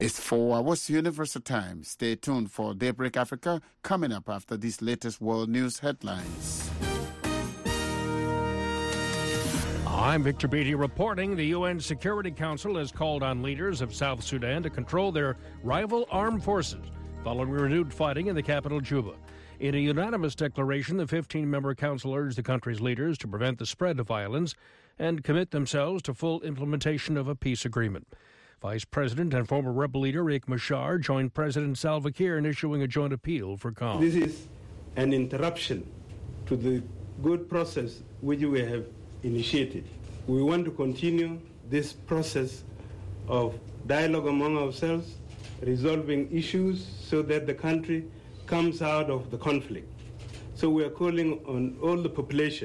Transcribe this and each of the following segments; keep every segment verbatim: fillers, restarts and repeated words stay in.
It's four hours Universal Time. Stay tuned for Daybreak Africa coming up after these latest world news headlines. I'm Victor Beatty reporting. The U N Security Council has called on leaders of South Sudan to control their rival armed forces following renewed fighting in the capital, Juba. In a unanimous declaration, the fifteen-member council urged the country's leaders to prevent the spread of violence and commit themselves to full implementation of a peace agreement. Vice President and former rebel leader Riek Machar joined President Salva Kiir in issuing a joint appeal for calm. This is an interruption to the good process which we have initiated. We want to continue this process of dialogue among ourselves, resolving issues so that the country comes out of the conflict. So we are calling on all the population,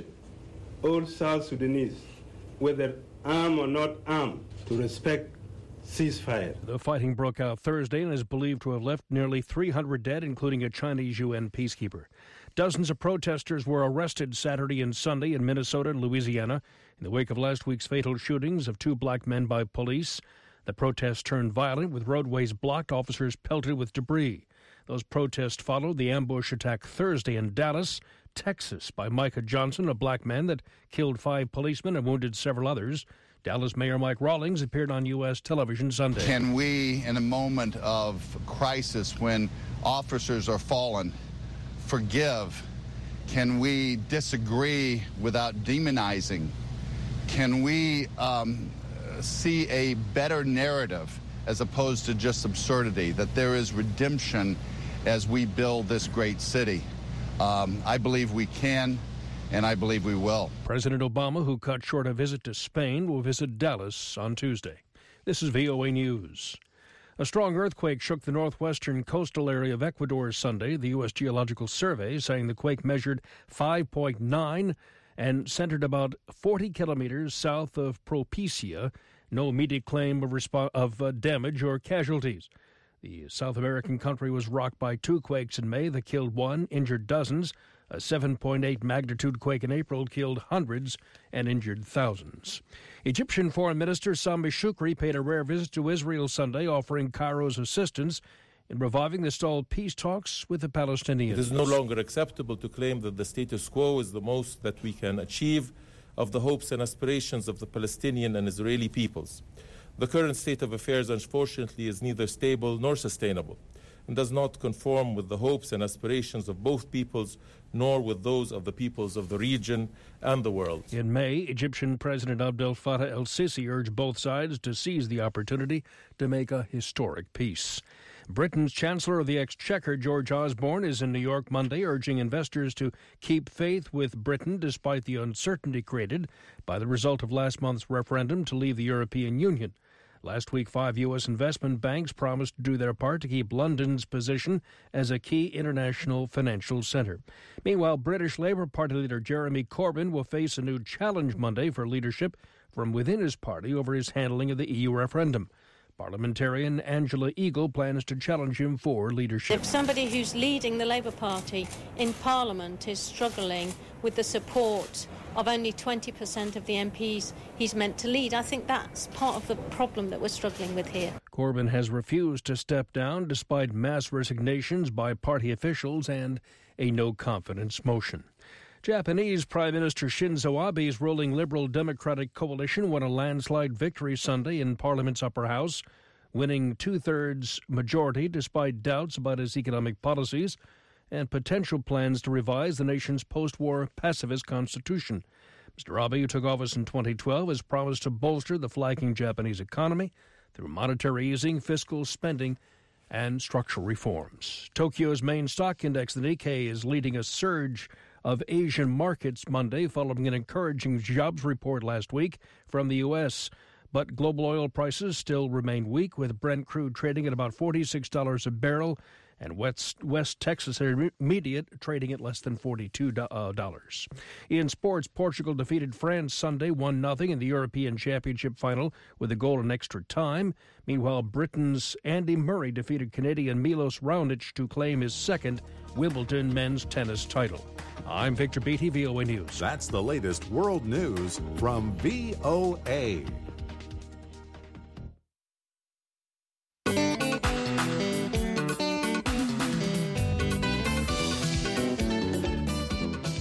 all South Sudanese, whether armed or not armed, to respect ceasefire. The fighting broke out Thursday and is believed to have left nearly three hundred dead, including a Chinese U N peacekeeper. Dozens of protesters were arrested Saturday and Sunday in Minnesota and Louisiana in the wake of last week's fatal shootings of two black men by police. The protests turned violent, with roadways blocked, officers pelted with debris. Those protests followed the ambush attack Thursday in Dallas, Texas, by Micah Johnson, a black man that killed five policemen and wounded several others. Dallas Mayor Mike Rawlings appeared on U S television Sunday. Can we, in a moment of crisis when officers are fallen, forgive? Can we disagree without demonizing? Can we um, see a better narrative as opposed to just absurdity, that there is redemption as we build this great city? Um, I believe we can, and I believe we will. President Obama, who cut short a visit to Spain, will visit Dallas on Tuesday. This is V O A News. A strong earthquake shook the northwestern coastal area of Ecuador Sunday, the U S Geological Survey saying the quake measured five point nine and centered about forty kilometers south of Propicia. No immediate claim of, resp- of uh, damage or casualties. The South American country was rocked by two quakes in May that killed one, injured dozens. A seven point eight magnitude quake in April killed hundreds and injured thousands. Egyptian Foreign Minister Sami Shukri paid a rare visit to Israel Sunday, offering Cairo's assistance in reviving the stalled peace talks with the Palestinians. It is no longer acceptable to claim that the status quo is the most that we can achieve of the hopes and aspirations of the Palestinian and Israeli peoples. The current state of affairs, unfortunately, is neither stable nor sustainable, and does not conform with the hopes and aspirations of both peoples, nor with those of the peoples of the region and the world. In May, Egyptian President Abdel Fattah el-Sisi urged both sides to seize the opportunity to make a historic peace. Britain's Chancellor of the Exchequer, George Osborne, is in New York Monday, urging investors to keep faith with Britain despite the uncertainty created by the result of last month's referendum to leave the European Union. Last week, five U S investment banks promised to do their part to keep London's position as a key international financial centre. Meanwhile, British Labour Party leader Jeremy Corbyn will face a new challenge Monday for leadership from within his party over his handling of the E U referendum. Parliamentarian Angela Eagle plans to challenge him for leadership. If somebody who's leading the Labour Party in Parliament is struggling with the support of only twenty percent of the M Ps he's meant to lead, I think that's part of the problem that we're struggling with here. Corbyn has refused to step down despite mass resignations by party officials and a no-confidence motion. Japanese Prime Minister Shinzo Abe's ruling Liberal Democratic coalition won a landslide victory Sunday in Parliament's upper house, winning two-thirds majority despite doubts about his economic policies and potential plans to revise the nation's post-war pacifist constitution. Mister Abe, who took office in twenty twelve, has promised to bolster the flagging Japanese economy through monetary easing, fiscal spending, and structural reforms. Tokyo's main stock index, the Nikkei, is leading a surge of Asian markets Monday following an encouraging jobs report last week from the U S. But global oil prices still remain weak, with Brent crude trading at about forty-six dollars a barrel and West, West Texas Intermediate trading at less than forty-two dollars. In sports, Portugal defeated France Sunday one nothing in the European Championship final with a goal in extra time. Meanwhile, Britain's Andy Murray defeated Canadian Milos Raonic to claim his second Wimbledon men's tennis title. I'm Victor Beatty, V O A News. That's the latest world news from V O A.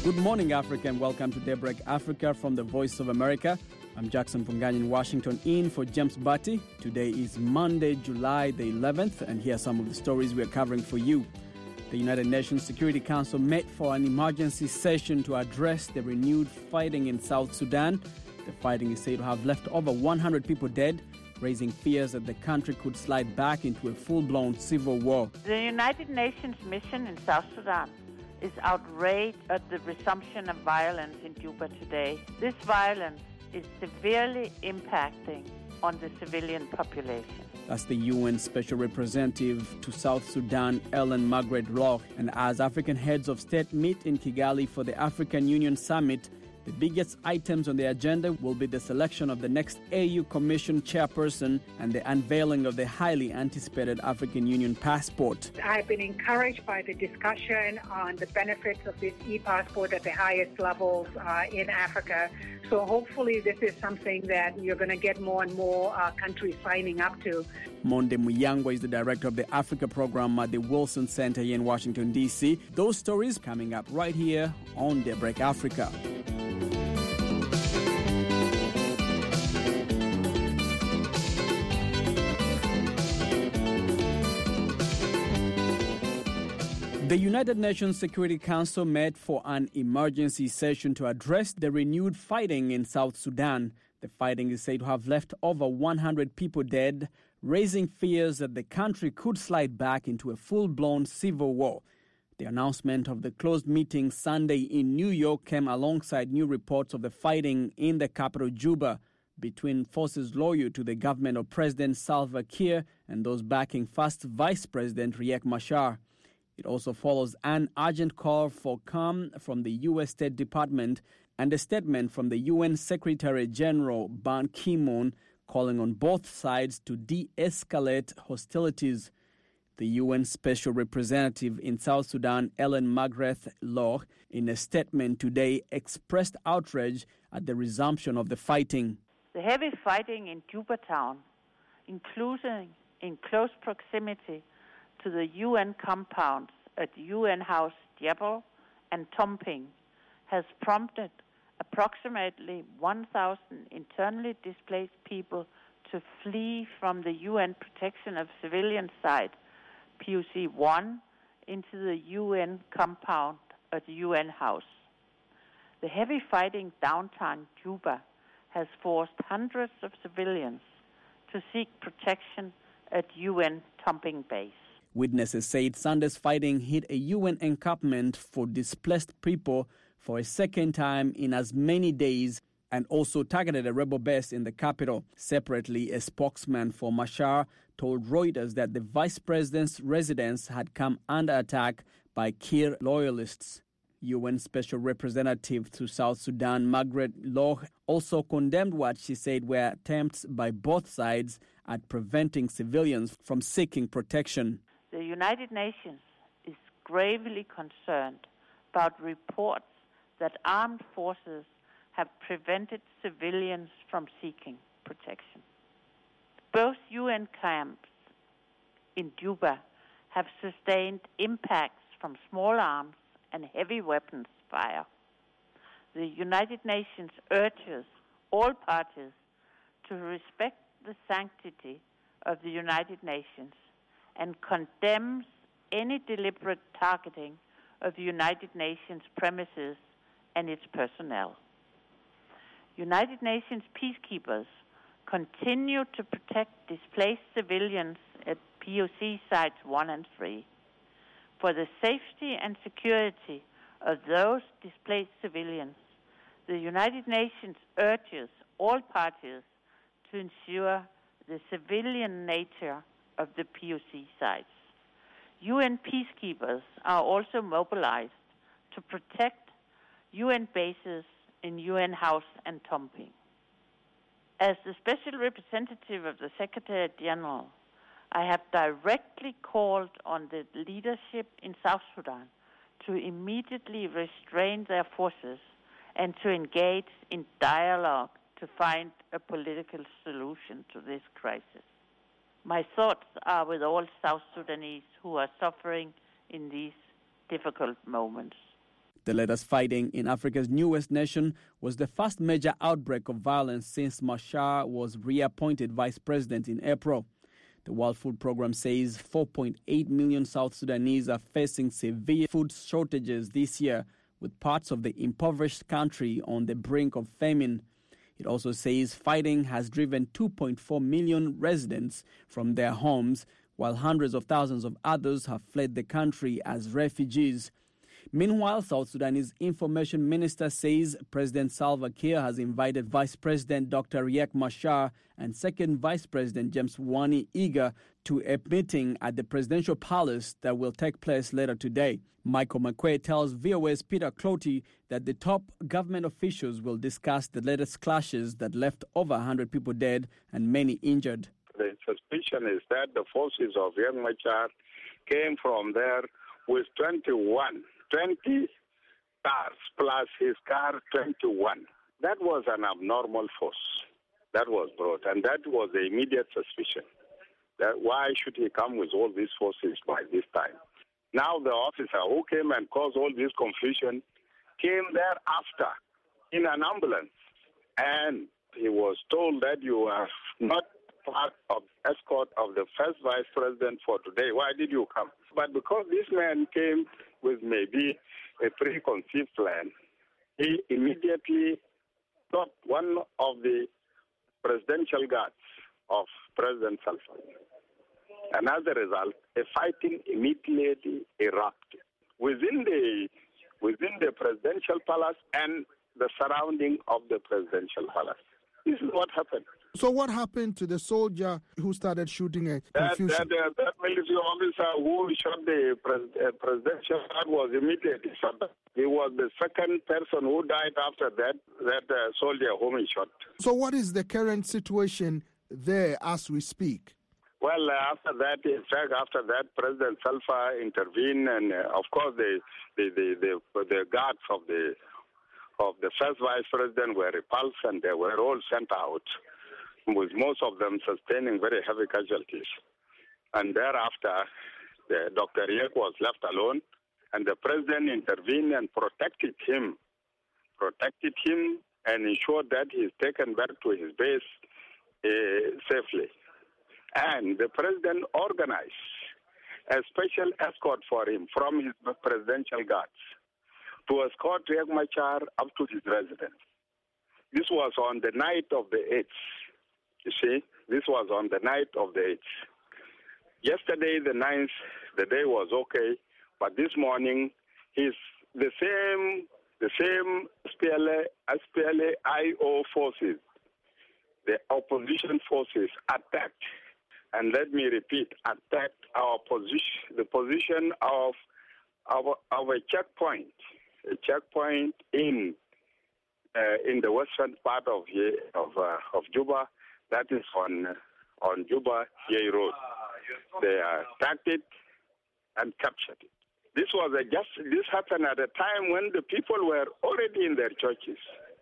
Good morning, Africa, and welcome to Daybreak Africa from the Voice of America. I'm Jackson Pungani in Washington, in for James Batty. Today is Monday, July the eleventh, and here are some of the stories we're covering for you. The United Nations Security Council met for an emergency session to address the renewed fighting in South Sudan. The fighting is said to have left over one hundred people dead, raising fears that the country could slide back into a full-blown civil war. The United Nations mission in South Sudan is outraged at the resumption of violence in Juba today. This violence is severely impacting on the civilian population. That's the U N Special Representative to South Sudan, Ellen Margaret Loch. And as African heads of state meet in Kigali for the African Union Summit, the biggest items on the agenda will be the selection of the next A U Commission chairperson and the unveiling of the highly anticipated African Union passport. I've been encouraged by the discussion on the benefits of this e-passport at the highest levels uh, in Africa. So hopefully this is something that you're going to get more and more uh, countries signing up to. Monde Muyangwa is the director of the Africa program at the Wilson Center here in Washington, D C. Those stories coming up right here on Daybreak Africa. The United Nations Security Council met for an emergency session to address the renewed fighting in South Sudan. The fighting is said to have left over one hundred people dead, raising fears that the country could slide back into a full-blown civil war. The announcement of the closed meeting Sunday in New York came alongside new reports of the fighting in the capital, Juba, between forces loyal to the government of President Salva Kiir and those backing first Vice President Riek Machar. It also follows an urgent call for calm from the U S State Department and a statement from the U N Secretary General Ban Ki-moon calling on both sides to de-escalate hostilities. The U N Special Representative in South Sudan, Ellen Margaret Loch, in a statement today expressed outrage at the resumption of the fighting. The heavy fighting in Juba town, including in close proximity to the U N compounds at U N House Djebel and Tomping, has prompted approximately one thousand internally displaced people to flee from the U N Protection of Civilians site, P O C one, into the U N compound at U N House. The heavy fighting downtown Juba has forced hundreds of civilians to seek protection at U N Tomping base. Witnesses said Sunday's fighting hit a U N encampment for displaced people for a second time in as many days and also targeted a rebel base in the capital. Separately, a spokesman for Machar told Reuters that the vice president's residence had come under attack by Kiir loyalists. U N Special Representative to South Sudan, Margaret Loch, also condemned what she said were attempts by both sides at preventing civilians from seeking protection. The United Nations is gravely concerned about reports that armed forces have prevented civilians from seeking protection. Both U N camps in Juba have sustained impacts from small arms and heavy weapons fire. The United Nations urges all parties to respect the sanctity of the United Nations and condemns any deliberate targeting of the United Nations premises and its personnel. United Nations peacekeepers continue to protect displaced civilians at P O C sites one and three. For the safety and security of those displaced civilians, the United Nations urges all parties to ensure the civilian nature of the P O C sites. U N peacekeepers are also mobilized to protect U N bases in U N House and Tomping. As the Special Representative of the Secretary General, I have directly called on the leadership in South Sudan to immediately restrain their forces and to engage in dialogue to find a political solution to this crisis. My thoughts are with all South Sudanese who are suffering in these difficult moments. The latest fighting in Africa's newest nation was the first major outbreak of violence since Machar was reappointed vice president in April. The World Food Programme says four point eight million South Sudanese are facing severe food shortages this year, with parts of the impoverished country on the brink of famine. It also says fighting has driven two point four million residents from their homes, while hundreds of thousands of others have fled the country as refugees. Meanwhile, South Sudanese Information Minister says President Salva Kiir has invited Vice President Doctor Riek Machar and Second Vice President James Wani Iga to a meeting at the Presidential Palace that will take place later today. Michael McQuay tells V O A's Peter Clotty that the top government officials will discuss the latest clashes that left over one hundred people dead and many injured. The suspicion is that the forces of Riek Machar came from there with twenty-one, twenty cars plus his car twenty-one. That was an abnormal force that was brought, and that was the immediate suspicion. That why should he come with all these forces by this time? Now the officer who came and caused all this confusion came there after in an ambulance, and he was told that you are not part of the escort of the first vice president for today. Why did you come? But because this man came with maybe a preconceived plan, he immediately got one of the presidential guards of President Salva. And as a result, a fighting immediately erupted within the within the presidential palace and the surrounding of the presidential palace. This is what happened. So what happened to the soldier who started shooting a That, confusion? that, uh, that military officer who shot the pres- uh, presidential guard was immediately shot. He was the second person who died after that, that uh, soldier whom he shot. So what is the current situation there as we speak? Well, uh, after that, in fact, after that, President Salva intervened, and uh, of course, the the, the the the guards of the of the first vice president were repulsed, and they were all sent out, with most of them sustaining very heavy casualties. And thereafter, the Doctor Riek was left alone, and the president intervened and protected him, protected him, and ensured that he is taken back to his base uh, safely. And the president organized a special escort for him from his presidential guards to escort Riek Machar up to his residence. This was on the night of the eighth. You see, this was on the night of the eighth. Yesterday, the ninth, the day was okay, but this morning, his the same the same S P L A, S P L A I O forces, the opposition forces attacked. And let me repeat, attacked our position, the position of our our checkpoint, a checkpoint in uh, in the western part of of uh, of Juba, that is on uh, on Juba Yei Road. They attacked it and captured it. This was a just this happened at a time when the people were already in their churches.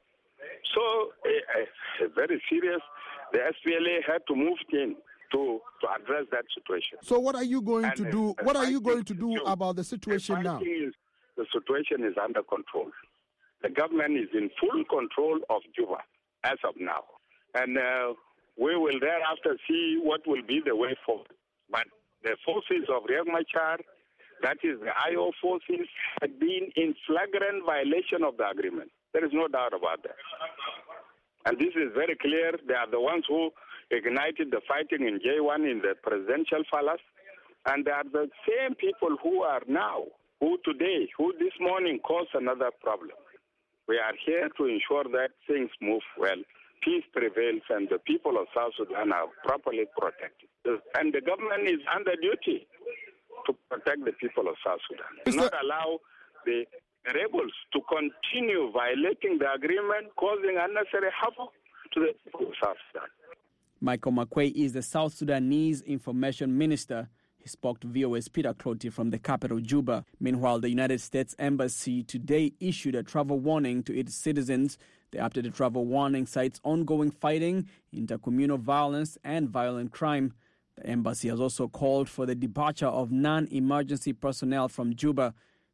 So uh, uh, very serious. The S P L A had to move in. To, to address that situation. So what are you going and, to do? Uh, what are you going to do about the situation now? Is, the situation is under control. The government is in full control of Juba as of now. And uh, we will thereafter see what will be the way forward. But the forces of Riek Machar, that is the I O forces, have been in flagrant violation of the agreement. There is no doubt about that. And this is very clear. They are the ones who ignited the fighting in J one in the presidential palace. And they are the same people who are now, who today, who this morning caused another problem. We are here to ensure that things move well, peace prevails, and the people of South Sudan are properly protected. And the government is under duty to protect the people of South Sudan. Do not allow the rebels to continue violating the agreement, causing unnecessary havoc to the people of South Sudan. Michael McQuay is the South Sudanese Information Minister. He spoke to V O A's Peter Clotty from the capital, Juba. Meanwhile, the United States Embassy today issued a travel warning to its citizens. The updated travel warning cites ongoing fighting, intercommunal violence, and violent crime. The embassy has also called for the departure of non-emergency personnel from Juba.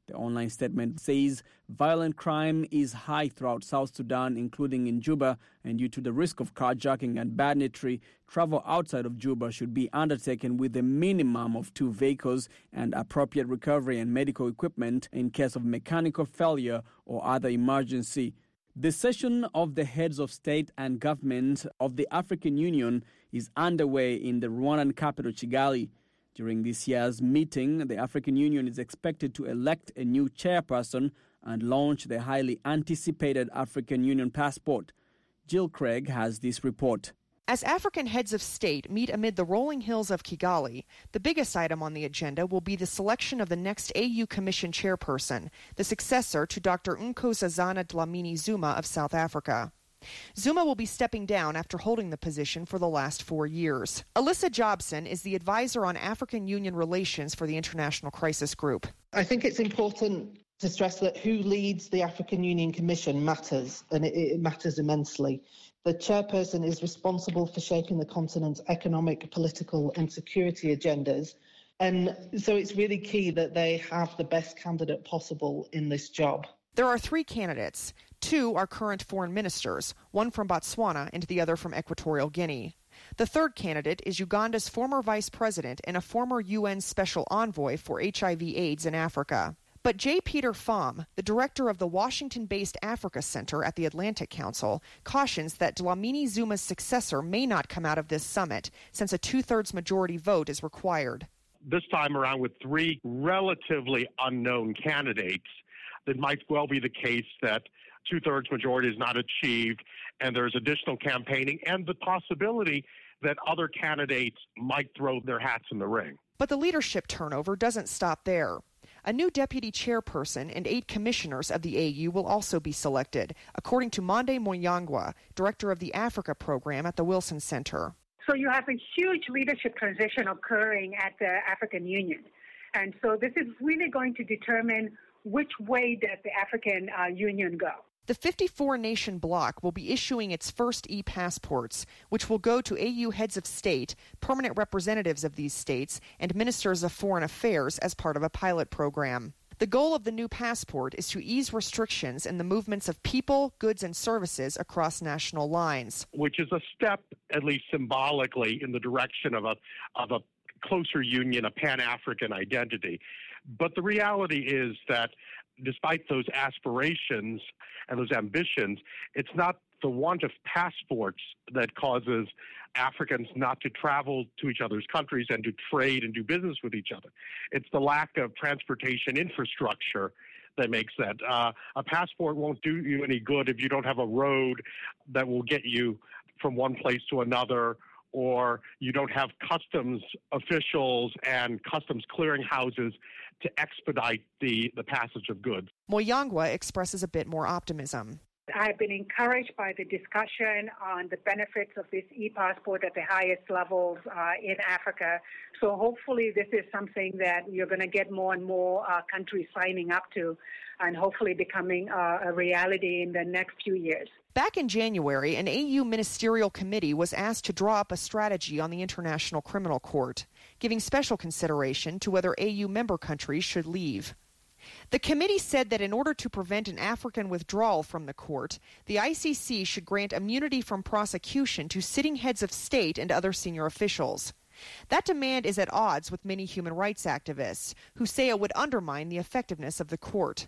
The online statement says violent crime is high throughout South Sudan, including in Juba, and due to the risk of carjacking and banditry, travel outside of Juba should be undertaken with a minimum of two vehicles and appropriate recovery and medical equipment in case of mechanical failure or other emergency. The session of the heads of state and government of the African Union is underway in the Rwandan capital, Kigali. During this year's meeting, the African Union is expected to elect a new chairperson and launch the highly anticipated African Union passport. Jill Craig has this report. As African heads of state meet amid the rolling hills of Kigali, the biggest item on the agenda will be the selection of the next A U Commission chairperson, the successor to Doctor Nkosazana Dlamini Zuma of South Africa. Zuma will be stepping down after holding the position for the last four years. Alyssa Jobson is the advisor on African Union relations for the International Crisis Group. I think it's important to stress that who leads the African Union Commission matters, and it, it matters immensely. The chairperson is responsible for shaping the continent's economic, political and security agendas, and so it's really key that they have the best candidate possible in this job. There are three candidates. Two are current foreign ministers, one from Botswana and the other from Equatorial Guinea. The third candidate is Uganda's former vice president and a former U N special envoy for H I V AIDS in Africa. But J. Peter Pham, the director of the Washington-based Africa Center at the Atlantic Council, cautions that Dlamini Zuma's successor may not come out of this summit, since a two-thirds majority vote is required. This time around with three relatively unknown candidates, it might well be the case that two-thirds majority is not achieved, and there's additional campaigning and the possibility that other candidates might throw their hats in the ring. But the leadership turnover doesn't stop there. A new deputy chairperson and eight commissioners of the A U will also be selected, according to Monde Moyangwa, director of the Africa program at the Wilson Center. So you have a huge leadership transition occurring at the African Union. And so this is really going to determine which way does the African uh, Union go. The fifty-four nation bloc will be issuing its first e-passports, which will go to A U heads of state, permanent representatives of these states, and ministers of foreign affairs as part of a pilot program. The goal of the new passport is to ease restrictions in the movements of people, goods, and services across national lines. Which is a step, at least symbolically, in the direction of a, of a closer union, a Pan-African identity. But the reality is that despite those aspirations and those ambitions, it's not the want of passports that causes Africans not to travel to each other's countries and to trade and do business with each other. It's the lack of transportation infrastructure that makes that. Uh, a passport won't do you any good if you don't have a road that will get you from one place to another, or you don't have customs officials and customs clearinghouses to expedite the, the passage of goods. Moyangwa expresses a bit more optimism. I've been encouraged by the discussion on the benefits of this e-passport at the highest levels uh, in Africa. So hopefully this is something that you're going to get more and more uh, countries signing up to, and hopefully becoming uh, a reality in the next few years. Back in January, an A U ministerial committee was asked to draw up a strategy on the International Criminal Court, giving special consideration to whether A U member countries should leave. The committee said that in order to prevent an African withdrawal from the court, the I C C should grant immunity from prosecution to sitting heads of state and other senior officials. That demand is at odds with many human rights activists, who say it would undermine the effectiveness of the court.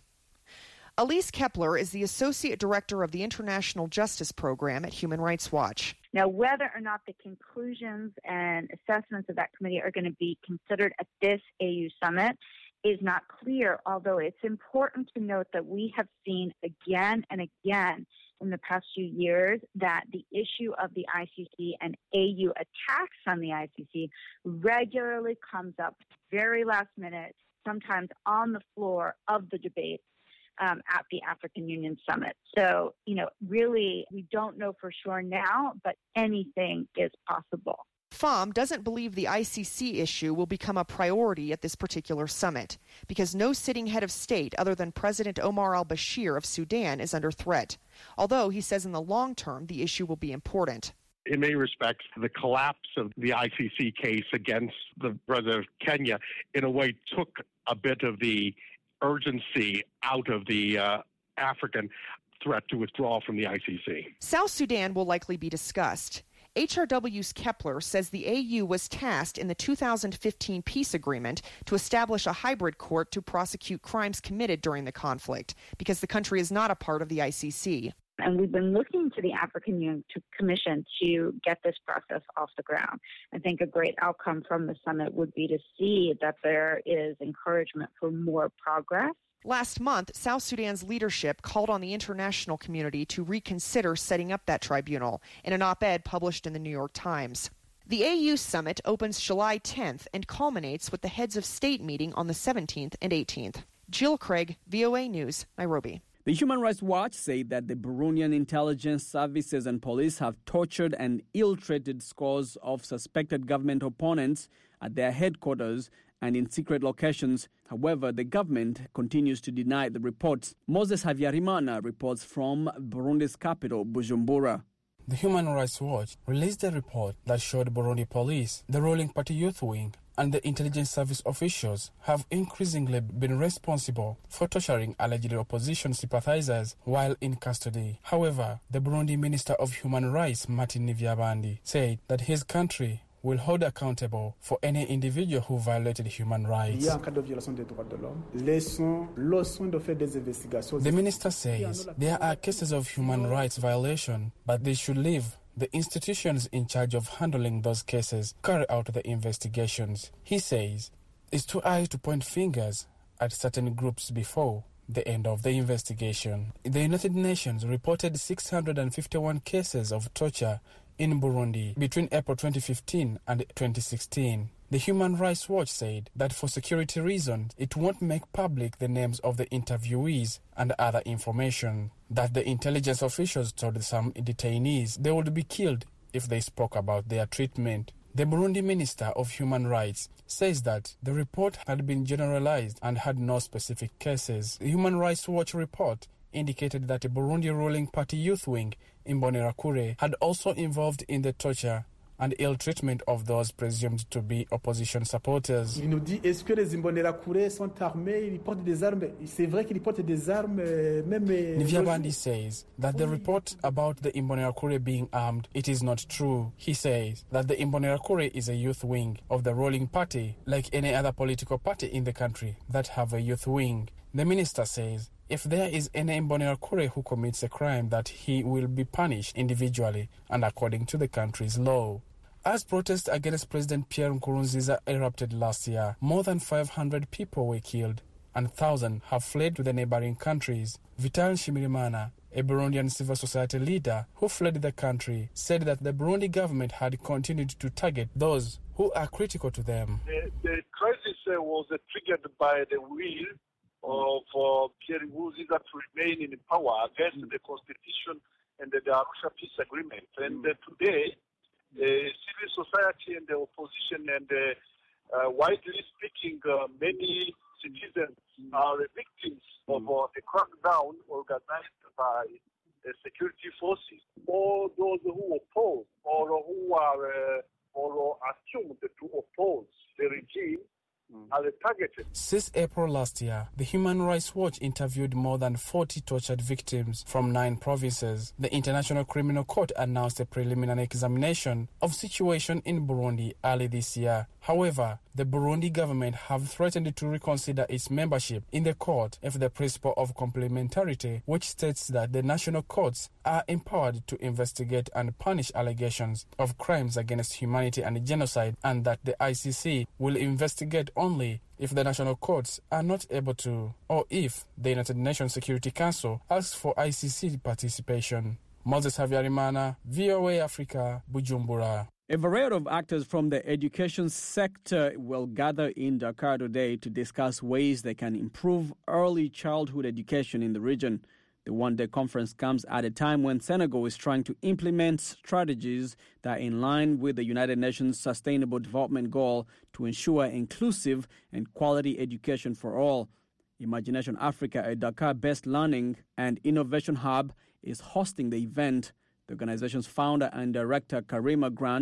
Elise Kepler is the Associate Director of the International Justice Program at Human Rights Watch. Now, whether or not the conclusions and assessments of that committee are going to be considered at this A U summit is not clear, although it's important to note that we have seen again and again in the past few years that the issue of the I C C and A U attacks on the I C C regularly comes up very last minute, sometimes on the floor of the debate um, at the African Union Summit. So, you know, really, we don't know for sure now, but anything is possible. Pham doesn't believe the I C C issue will become a priority at this particular summit because no sitting head of state other than President Omar al-Bashir of Sudan is under threat, although he says in the long term the issue will be important. In many respects, the collapse of the I C C case against the president of Kenya in a way took a bit of the urgency out of the uh, African threat to withdraw from the I C C. South Sudan will likely be discussed. H R W's Kepler says the A U was tasked in the two thousand fifteen peace agreement to establish a hybrid court to prosecute crimes committed during the conflict because the country is not a part of the I C C. And we've been looking to the African Union Commission to get this process off the ground. I think a great outcome from the summit would be to see that there is encouragement for more progress. Last month, South Sudan's leadership called on the international community to reconsider setting up that tribunal in an op-ed published in the New York Times. The A U summit opens July tenth and culminates with the heads of state meeting on the seventeenth and eighteenth. Jill Craig, V O A News, Nairobi. The Human Rights Watch say that the Burundian intelligence services and police have tortured and ill-treated scores of suspected government opponents at their headquarters and in secret locations. However, the government continues to deny the reports. Moses Havyarimana reports from Burundi's capital, Bujumbura. The Human Rights Watch released a report that showed Burundi police, the ruling party youth wing, and the intelligence service officials have increasingly been responsible for torturing alleged opposition sympathizers while in custody. However, the Burundi Minister of Human Rights, Martin Nivyabandi, said that his country will hold accountable for any individual who violated human rights. The minister says there are cases of human rights violation, but they should leave the institutions in charge of handling those cases carry out the investigations. He says it's too early to point fingers at certain groups before the end of the investigation. The United Nations reported six hundred fifty-one cases of torture in Burundi between April twenty fifteen and twenty sixteen. The Human Rights Watch said that for security reasons, it won't make public the names of the interviewees and other information, that the intelligence officials told some detainees they would be killed if they spoke about their treatment. The Burundi Minister of Human Rights says that the report had been generalized and had no specific cases. The Human Rights Watch report indicated that the Burundi ruling party youth wing, Imbonerakure, had also involved in the torture and ill treatment of those presumed to be opposition supporters. Il nous dit, est-ce que les Imbonerakure sont armés? Ils portent des armes. C'est vrai qu'ils portent des armes, même. Nivyabandi says that the report about the Imbonerakure being armed, it is not true. He says that the Imbonerakure is a youth wing of the ruling party, like any other political party in the country that have a youth wing. The minister says if there is any Imbonerakure who commits a crime, that he will be punished individually and according to the country's law. As protests against President Pierre Nkurunziza erupted last year, more than five hundred people were killed and thousands have fled to the neighboring countries. Vital Shimirimana, a Burundian civil society leader who fled the country, said that the Burundi government had continued to target those who are critical to them. The, the crisis uh, was uh, triggered by the will of uh, Pierre Nkurunziza to remain in power against mm. the constitution and the, the Arusha Peace Agreement. And uh, today, the civil society and the opposition and uh, uh, widely speaking, uh, many citizens are victims of uh, the crackdown organized by the security forces. All those who oppose or who are uh, or assumed to oppose the regime are targeted. Since April last year, the Human Rights Watch interviewed more than forty tortured victims from nine provinces. The International Criminal Court announced a preliminary examination of situation in Burundi early this year. However, the Burundi government have threatened to reconsider its membership in the court if the principle of complementarity, which states that the national courts are empowered to investigate and punish allegations of crimes against humanity and genocide, and that the I C C will investigate only if the national courts are not able to, or if the United Nations Security Council asks for I C C participation. Moses Havyarimana, V O A Africa, Bujumbura. A variety of actors from the education sector will gather in Dakar today to discuss ways they can improve early childhood education in the region. The one-day conference comes at a time when Senegal is trying to implement strategies that are in line with the United Nations Sustainable Development Goal to ensure inclusive and quality education for all. Imagination Africa, a Dakar-based learning and innovation hub, is hosting the event. The organization's founder and director, Karima Grant,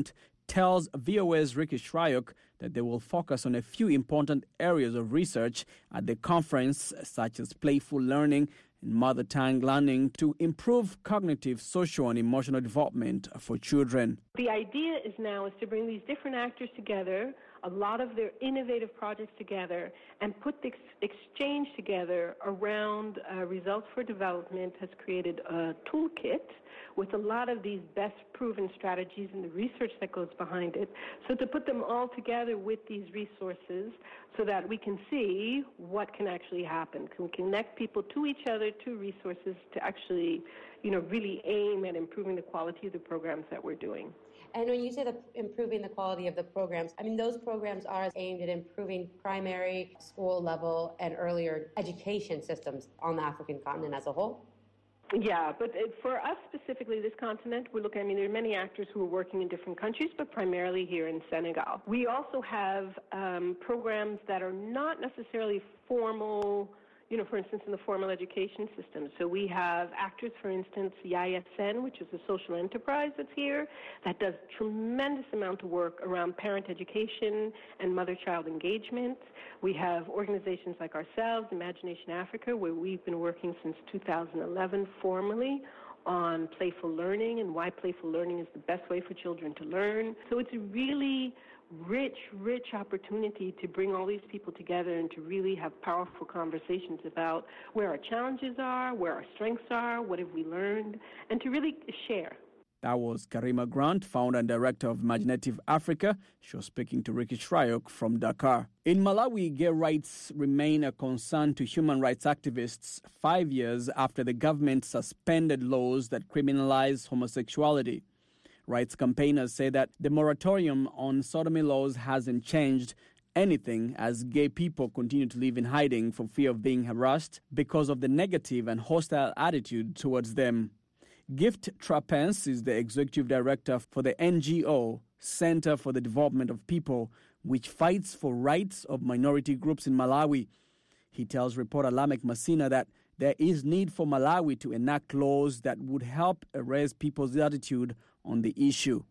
tells V O A's Ricky Shryock that they will focus on a few important areas of research at the conference, such as playful learning and mother tongue learning to improve cognitive, social, and emotional development for children. The idea is now is to bring these different actors together, a lot of their innovative projects together, and put the ex- exchange together around uh, results for development has created a toolkit with a lot of these best proven strategies and the research that goes behind it. So to put them all together with these resources so that we can see what can actually happen. Can we connect people to each other, to resources to actually, you know, really aim at improving the quality of the programs that we're doing. And when you say the improving the quality of the programs, I mean, those programs are aimed at improving primary school level and earlier education systems on the African continent as a whole? Yeah, but for us specifically, this continent, we're looking, I mean, there are many actors who are working in different countries, but primarily here in Senegal. We also have um, programs that are not necessarily formal, you know, for instance, in the formal education system. So we have actors, for instance, Y I S N, which is a social enterprise that's here, that does tremendous amount of work around parent education and mother-child engagement. We have organizations like ourselves, Imagination Africa, where we've been working since two thousand eleven formally on playful learning and why playful learning is the best way for children to learn. So it's a really rich, rich opportunity to bring all these people together and to really have powerful conversations about where our challenges are, where our strengths are, what have we learned, and to really share. That was Karima Grant, founder and director of Imaginative Africa. She was speaking to Ricky Shryock from Dakar. In Malawi, gay rights remain a concern to human rights activists five years after the government suspended laws that criminalize homosexuality. Rights campaigners say that the moratorium on sodomy laws hasn't changed anything as gay people continue to live in hiding for fear of being harassed because of the negative and hostile attitude towards them. Gift Trapens is the executive director for the N G O Center for the Development of People, which fights for rights of minority groups in Malawi. He tells reporter Lamek Masina that there is need for Malawi to enact laws that would help erase people's attitude on the issue.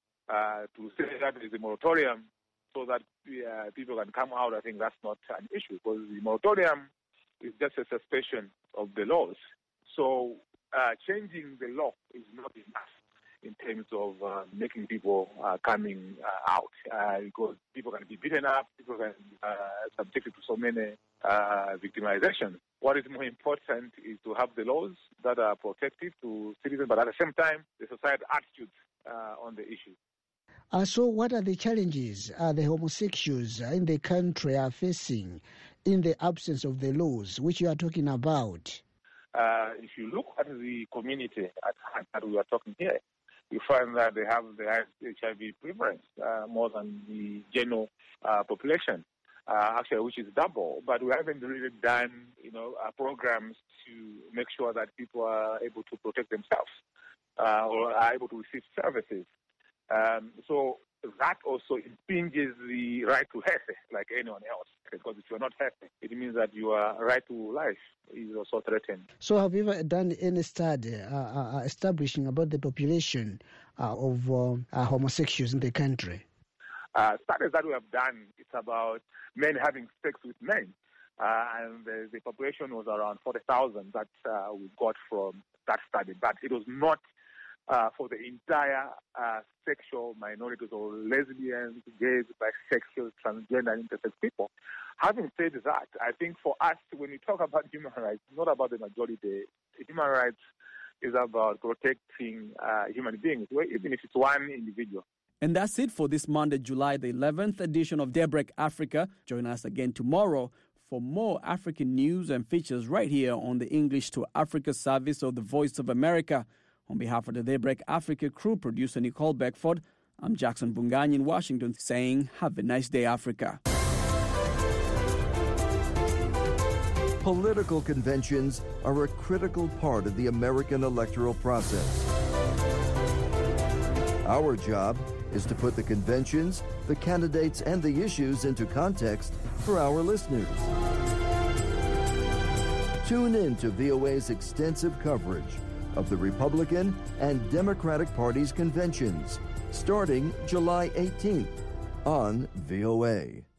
Uh, to say that there is a moratorium so that uh, people can come out, I think that's not an issue, because the moratorium is just a suspension of the laws. So uh, changing the law is not enough in terms of uh, making people uh, coming uh, out, uh, because people can be beaten up, people can be uh, subjected to so many uh, victimizations. What is more important is to have the laws that are protective to citizens, but at the same time, the society attitude uh, on the issue. Uh, so what are the challenges uh, the homosexuals in the country are facing in the absence of the laws, which you are talking about? Uh, if you look at the community at hand that we are talking here, you find that they have the H I V prevalence uh, more than the general uh, population, uh, actually, which is double. But we haven't really done, you know, uh, programs to make sure that people are able to protect themselves uh, or are able to receive services. Um, so that also impinges the right to health, like anyone else. Because if you're not healthy, it means that your right to life is also threatened. So have you ever done any study uh, uh, establishing about the population uh, of uh, uh, homosexuals in the country? Uh, studies that we have done, it's about men having sex with men. Uh, and the, the population was around forty thousand that uh, we got from that study. But it was not Uh, for the entire uh, sexual minorities or lesbians, gays, bisexual, transgender, and intersex people. Having said that, I think for us, when we talk about human rights, it's not about the majority. Human rights is about protecting uh, human beings, even if it's one individual. And that's it for this Monday, July the eleventh edition of Daybreak Africa. Join us again tomorrow for more African news and features right here on the English to Africa service of the Voice of America. On behalf of the Daybreak Africa crew, producer Nicole Beckford, I'm Jackson Bungani in Washington saying, have a nice day, Africa. Political conventions are a critical part of the American electoral process. Our job is to put the conventions, the candidates, and the issues into context for our listeners. Tune in to V O A's extensive coverage of the Republican and Democratic Party's conventions starting July eighteenth on V O A.